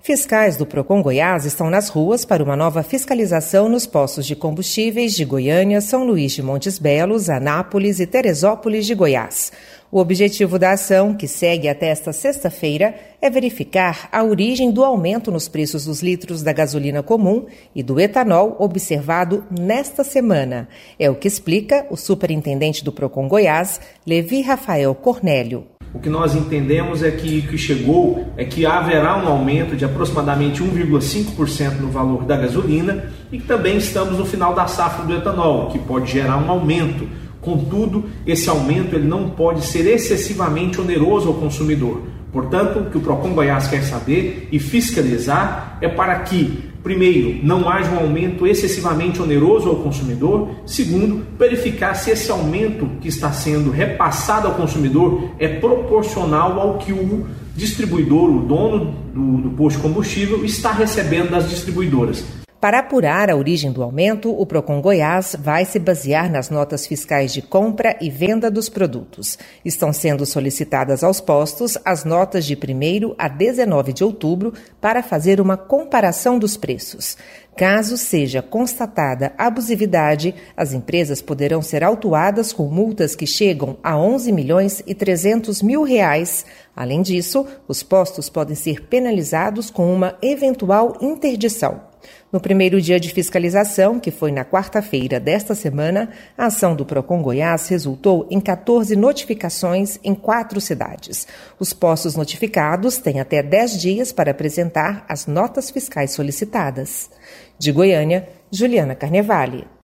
Fiscais do Procon Goiás estão nas ruas para uma nova fiscalização nos postos de combustíveis de Goiânia, São Luís de Montes Belos, Anápolis e Teresópolis de Goiás. O objetivo da ação, que segue até esta sexta-feira, é verificar a origem do aumento nos preços dos litros da gasolina comum e do etanol observado nesta semana. É o que explica o superintendente do Procon Goiás, Levi Rafael Cornélio. O que nós entendemos é que haverá um aumento de aproximadamente 1,5% no valor da gasolina e que também estamos no final da safra do etanol, que pode gerar um aumento. Contudo, esse aumento ele não pode ser excessivamente oneroso ao consumidor. Portanto, o que o Procon Goiás quer saber e fiscalizar é para que, primeiro, não haja um aumento excessivamente oneroso ao consumidor. Segundo, verificar se esse aumento que está sendo repassado ao consumidor é proporcional ao que o distribuidor, o dono do posto de combustível, está recebendo das distribuidoras. Para apurar a origem do aumento, o Procon Goiás vai se basear nas notas fiscais de compra e venda dos produtos. Estão sendo solicitadas aos postos as notas de 1º a 19 de outubro para fazer uma comparação dos preços. Caso seja constatada abusividade, as empresas poderão ser autuadas com multas que chegam a R$11.300.000. Além disso, os postos podem ser penalizados com uma eventual interdição. No primeiro dia de fiscalização, que foi na quarta-feira desta semana, a ação do Procon Goiás resultou em 14 notificações em 4 cidades. Os postos notificados têm até 10 dias para apresentar as notas fiscais solicitadas. De Goiânia, Juliana Carnevale.